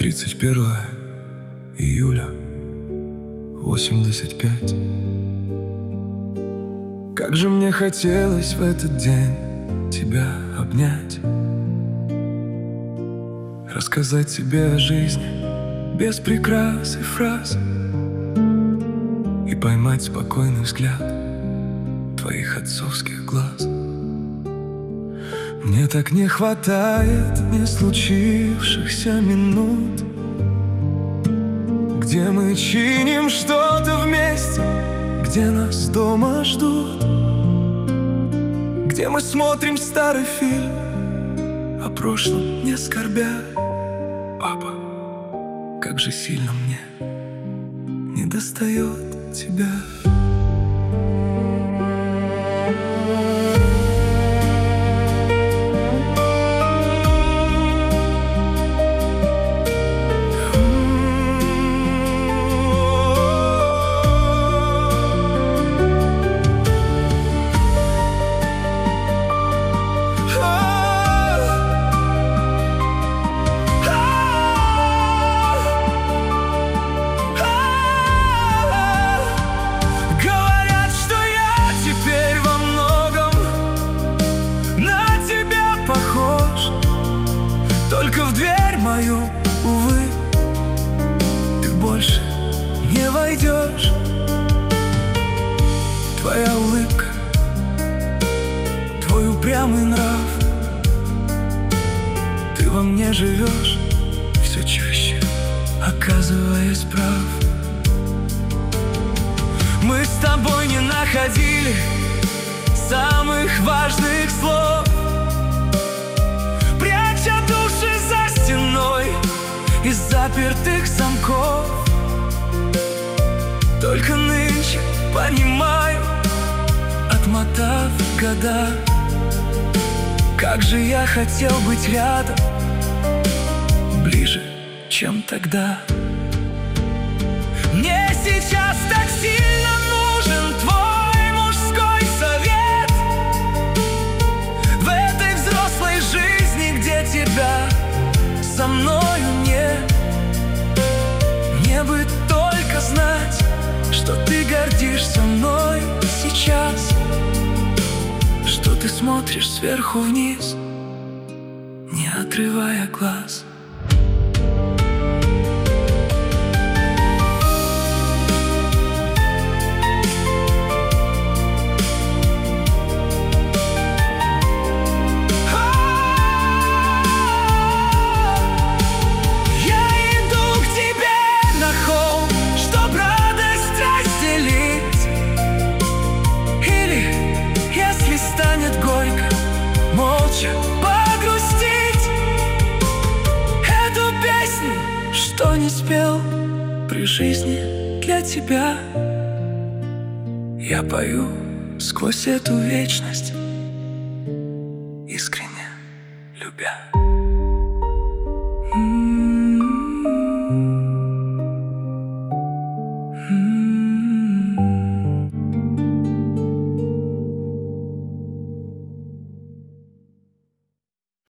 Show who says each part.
Speaker 1: 31 июля 85. Как же мне хотелось в этот день тебя обнять, рассказать тебе о жизни без прикрас и фраз, и поймать спокойный взгляд твоих отцовских глаз. Мне так не хватает не случившихся минут, где мы чиним что-то вместе, где нас дома ждут, где мы смотрим старый фильм, о прошлом не скорбя. Папа, как же сильно мне недостает тебя. Только в дверь мою, увы, ты больше не войдешь. Твоя улыбка, твой упрямый нрав, ты во мне живешь все чаще, оказываясь прав. Мы с тобой не находили самых важных слов, из запертых замков. Только нынче понимаю, отмотав года, как же я хотел быть рядом, ближе, чем тогда. Мне сейчас так сильно нужен твой мужской совет в этой взрослой жизни, где тебя со мною нет. Мне бы только знать, что ты гордишься мной сейчас, что ты смотришь сверху вниз, не отрывая глаз. Погрустить эту песню, что не спел при жизни для тебя, я пою сквозь эту вечность, искренне любя.